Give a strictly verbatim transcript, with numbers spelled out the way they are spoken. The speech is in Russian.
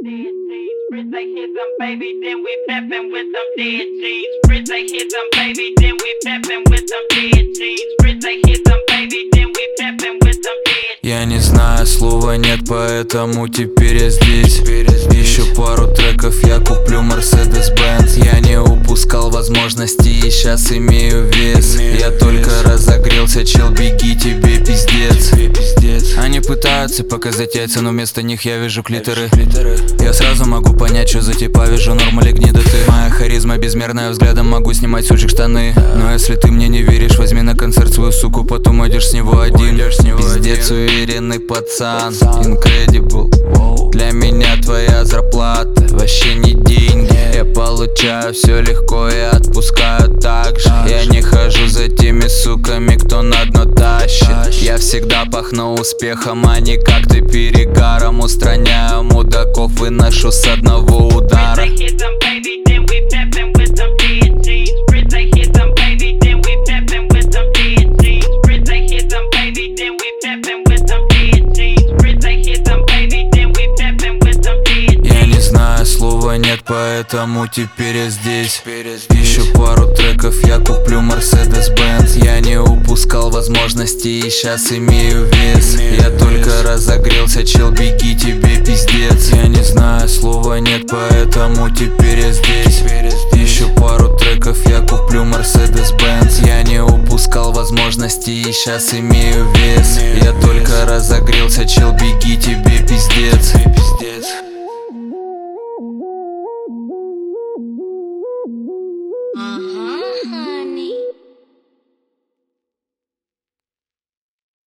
Rich, they hit them, baby, then we peppin' with them dead G's. Rich, they hit them, baby, then we peppin' with them dead G's. Rich, they hit them, baby, then we peppin' with them dead. Я не знаю, слова нет, поэтому теперь я здесь. Еще пару треков, я куплю Mercedes-Benz. Я не упускал возможности и сейчас имею вес. Я только разогрелся, чел, беги, тебе пиздец. Они пытаются показать яйца, но вместо них я вижу клиторы. Я сразу могу понять, что за типа вижу, норма ли гнида ты. Моя харизма безмерная, взглядом могу снимать сучек штаны. Но если ты мне не веришь, возьми на концерт свою суку, потом идешь с него один. Пиздец, уверенный пацан, incredible. Для меня твоя зарплата вообще не деньги. Я получаю все легко и отпускаю так же. Я не хожу за теми суками, кто на дно тащит. Я всегда пахну успехом, а не как ты перегаром. Устраняю мудаков, выношу с одного удара. Нет, поэтому теперь я здесь. Еще пару треков, я куплю Mercedes-Benz. Я не упускал возможности и сейчас имею вес. Я только разогрелся, чел, беги, тебе пиздец. Я не знаю, слова нет, поэтому теперь я здесь. Еще пару треков, я куплю Mercedes-Benz. Я не упускал возможности и сейчас имею вес.